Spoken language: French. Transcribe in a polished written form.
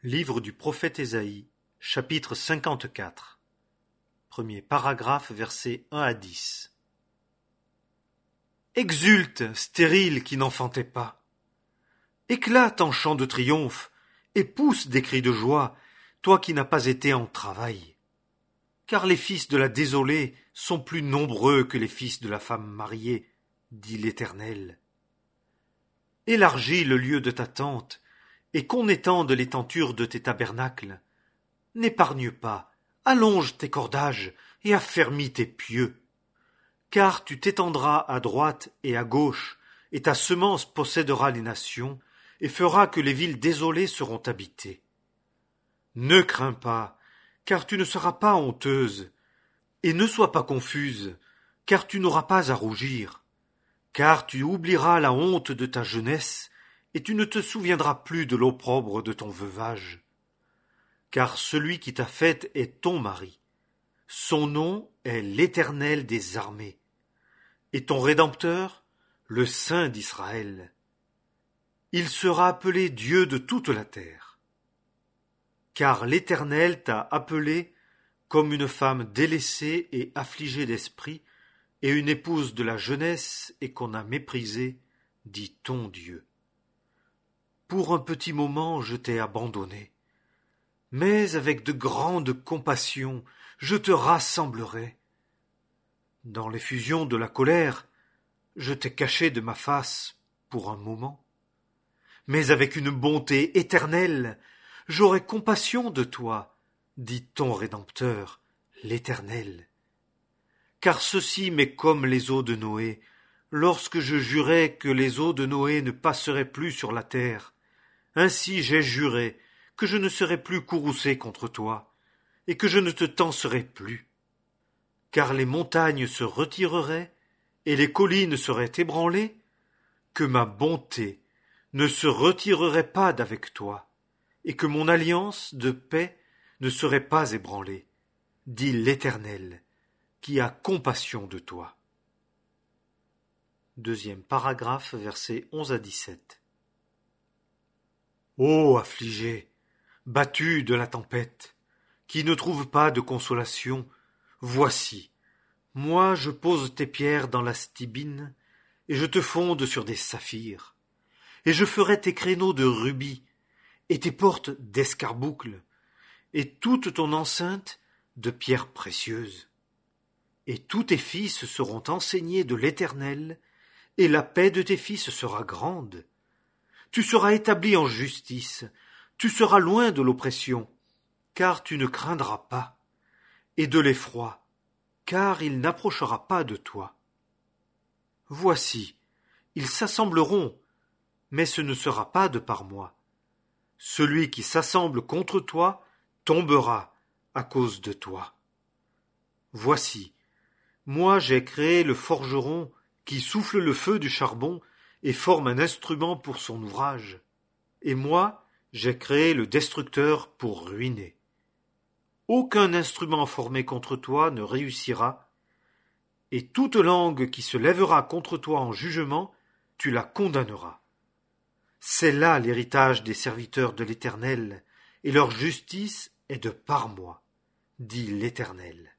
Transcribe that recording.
Livre du prophète Ésaïe, chapitre 54. Premier paragraphe, versets 1 à 10. Exulte, stérile qui n'enfantait pas. Éclate en chant de triomphe, et pousse des cris de joie, toi qui n'as pas été en travail. Car les fils de la désolée sont plus nombreux que les fils de la femme mariée, dit l'Éternel. Élargis le lieu de ta tente, et qu'on étende les tentures de tes tabernacles. N'épargne pas, allonge tes cordages et affermis tes pieux. Car tu t'étendras à droite et à gauche, et ta semence possédera les nations, et fera que les villes désolées seront habitées. Ne crains pas, car tu ne seras pas honteuse, et ne sois pas confuse, car tu n'auras pas à rougir, car tu oublieras la honte de ta jeunesse, et tu ne te souviendras plus de l'opprobre de ton veuvage. Car celui qui t'a faite est ton mari. Son nom est l'Éternel des armées. Et ton Rédempteur, le Saint d'Israël. Il sera appelé Dieu de toute la terre. Car l'Éternel t'a appelé comme une femme délaissée et affligée d'esprit, et une épouse de la jeunesse et qu'on a méprisée, dit ton Dieu. Pour un petit moment je t'ai abandonné, mais avec de grandes compassions je te rassemblerai. Dans l'effusion de la colère, je t'ai caché de ma face pour un moment, mais avec une bonté éternelle, j'aurai compassion de toi, dit ton Rédempteur, l'Éternel. Car ceci m'est comme les eaux de Noé, lorsque je jurai que les eaux de Noé ne passeraient plus sur la terre. Ainsi j'ai juré que je ne serai plus courroucé contre toi, et que je ne te tancerai plus. Car les montagnes se retireraient, et les collines seraient ébranlées, que ma bonté ne se retirerait pas d'avec toi, et que mon alliance de paix ne serait pas ébranlée, dit l'Éternel, qui a compassion de toi. Deuxième paragraphe, versets 11 à 17. Ô affligé, battu de la tempête, qui ne trouve pas de consolation, voici, moi je pose tes pierres dans la stibine, et je te fonde sur des saphirs, et je ferai tes créneaux de rubis, et tes portes d'escarboucles, et toute ton enceinte de pierres précieuses. Et tous tes fils seront enseignés de l'Éternel, et la paix de tes fils sera grande. Tu seras établi en justice, tu seras loin de l'oppression, car tu ne craindras pas, et de l'effroi, car il n'approchera pas de toi. Voici, ils s'assembleront, mais ce ne sera pas de par moi. Celui qui s'assemble contre toi tombera à cause de toi. Voici, moi j'ai créé le forgeron qui souffle le feu du charbon et forme un instrument pour son ouvrage. Et moi, j'ai créé le destructeur pour ruiner. Aucun instrument formé contre toi ne réussira, et toute langue qui se lèvera contre toi en jugement, tu la condamneras. C'est là l'héritage des serviteurs de l'Éternel, et leur justice est de par moi, dit l'Éternel.